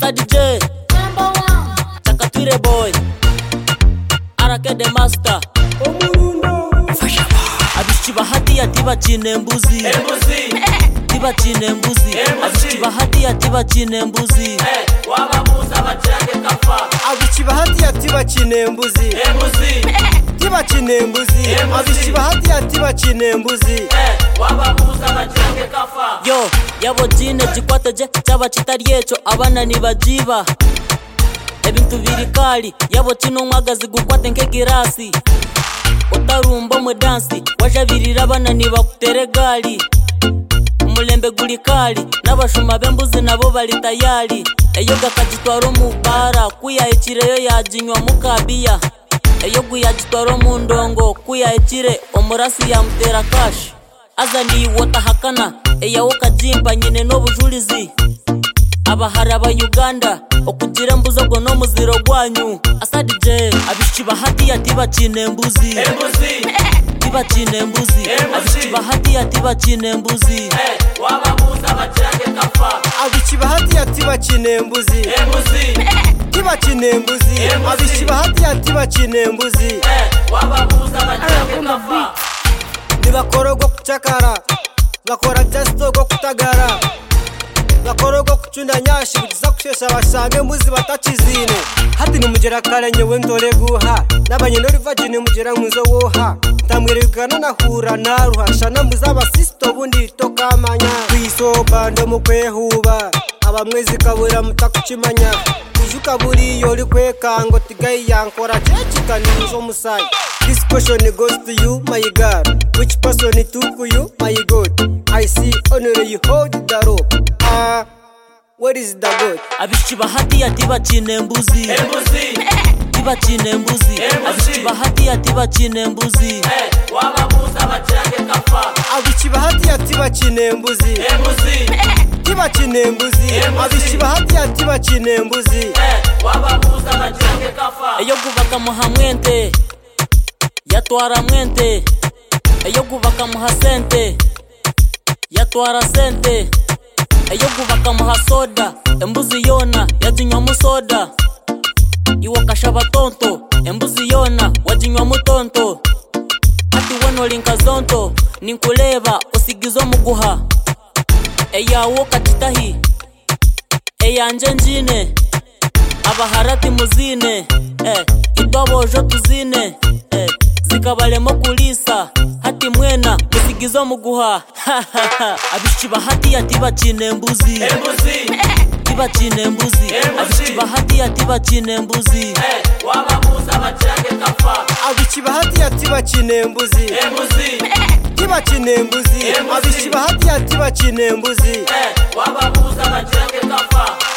Asadi J Chakatwire boy Arake the master Abishi bahati ya tiba chine mbuzi Tiba chine mbuzi Abishi bahati ya tiba chine mbuzi Wababuza bachange kafa Abishi bahati ya tiba chine mbuzi Tiba chine mbuzi Abishi bahati ya tiba chine mbuzi Wababuza bachange kafa Yo, yabo jine jikwate je Chaba chitari yecho abana nibajiba Ebintu birikali Yabo chino mwagazi gukwate nke girasi Otarumba mwe dansi Wajavirira abana nibakutere gali Umulembe guli kali N'abashuma b'embuzi nabo bali tayari Eyo gakajitwaro mubara Kuya echireyo yajinywa mukabiya Eyo guyajitwaro mu ndongo Kuya echire omurasi ya mutera kashi Aza niwota hakana Eyawo kajimpa nyine n'obujulizi Abahara ba Uganda Okugira mbuzo go no muziro gwanyu Asadi J Abishi bahati ya tiba chine mbuzi Tiba chine mbuzi Abishi bahati ya tiba chine mbuzi Wababuza bachange kafa Abishi bahati ya tiba chine mbuzi Tiba chine mbuzi Abishi bahati ya tiba chine mbuzi Wababuza bachange kafa Nibakorogo kuchakara Bakora testo go kutagara Bakorogo kuchunda nyashi Bigiza kushesha basange mbuzi batachizine Hati ni mujera kare nyewe ntore guha N'abanyendori vagine mujera mwizo woha Tamwirigana na hura naruha Shana mbuzi abasisto bundi tokamanya Kwisoba ndo mukwehuba Abamwezi kabura mutakuchimanya Kujuka buri yori kwekango Tigai yankora chechika nizo musai This question goes to you, my God. Which person took you, my God? I see only you hold the rope. What is the good? Abishi bahati ya tiba chine mbuzi Tiba chine mbuzi Abishi bahati ya tiba chine mbuzi Wababuza bachange kafa Abishi bahati ya tiba chine mbuzi Tiba chine mbuzi Abishi bahati ya tiba chine mbuzi Wababuza bachange kafa Eyo gubaka muha mwente Yatwara mwente Eyo gubaka muha sente Yatwara sente Eyo gubaka muha soda Embuzi yona yajinywa musoda Iwo kashaba tonto Embuzi yona wajinywa mutonto Ati wano linka zonto Ninkuleba osigizo muguha Eyawo kachitahi Eyanje njine Abaharati muzine Idwabojo tuzine Zikabalemo kulisa Hati mwena musigizo muguha Abishi bahati ya tiba chine mbuzi Tiba chine mbuzi Abishi bahati ya tiba chine mbuzi Wababuza bachange kafa Abishi bahati ya tiba chine mbuzi Tiba chine mbuzi Abishi bahati ya tiba chine mbuzi Wababuza bachange kafa